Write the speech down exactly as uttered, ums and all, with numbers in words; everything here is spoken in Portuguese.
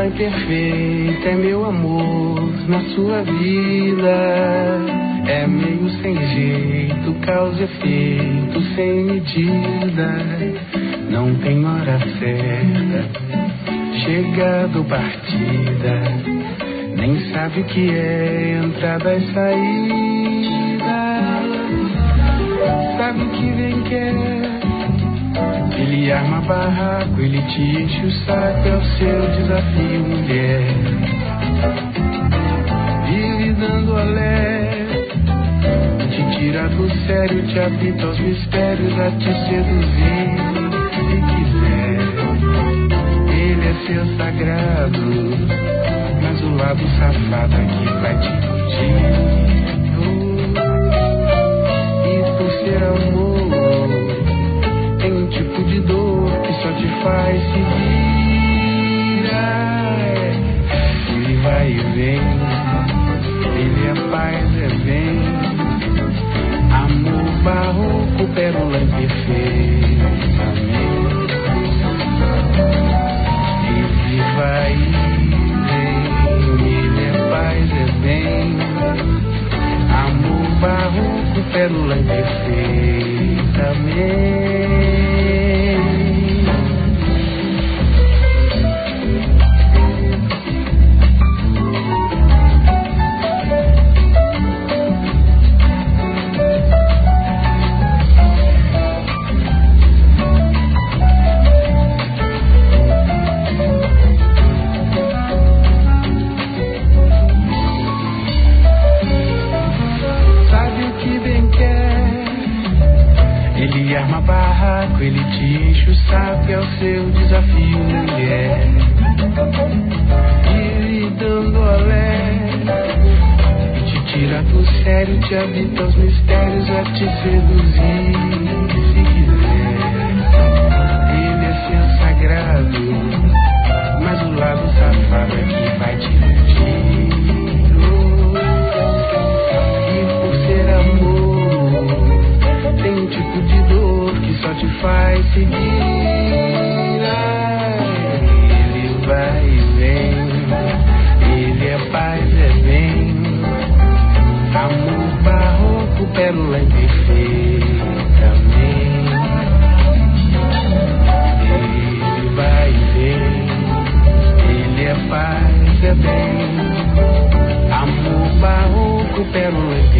perfeita, é meu amor na sua vida. É meio sem jeito, causa e efeito sem medida. Não tem hora certa, chegada ou partida. Nem sabe o que é entrada e saída. Sabe o que vem quer. Ele arma barraco, ele te enche o saco, é o seu desafio, mulher. Vive dando alé, te tira do sério, te habita aos mistérios, a te seduzir, se quiser. Ele é seu sagrado, mas o lado safado aqui vai te iludir. Oh, e por ser amor, tem um tipo de dor que só te faz seguir. Ah, ele vai e vem, ele é paz, é bem. Amor barroco, pérola imperfeita. Ele vai e vem, ele é paz, é bem. Amor barroco, pérola imperfeita. Ele arma barraco, ele te enche o saco, é o seu desafio, mulher. Vive dando alé, e te tira do sério, te habita os mistérios, a te seduzir, se quiser. Ele é seu sagrado, mas o lado safado é que vai te iludir. E por ser amor, tem um tipo de dor que só te faz seguir. Ele vai e vem, ele é paz, é bem. Amor barroco, pérola imperfeita. Ele vai e vem, ele é paz, é bem. Amor barroco, pérola imperfeita.